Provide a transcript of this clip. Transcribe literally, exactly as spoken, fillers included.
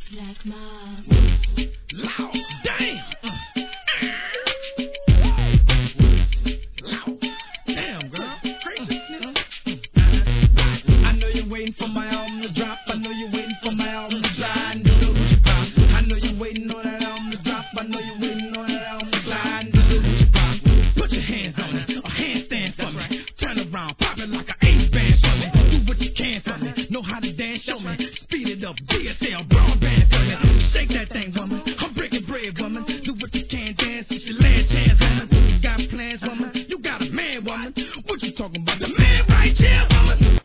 Black Mob. Loud. Damn. Loud. Damn, girl. Crazy. I know you're waiting for my album to drop. I know you're waiting for my album to slide. I know you're waiting on that album to drop. I know you're waiting on that album to slide. Put your hands on it. A handstand for me. Turn around. Pop it like an ace band for me. Do what you can for me. Know how to dance, show me.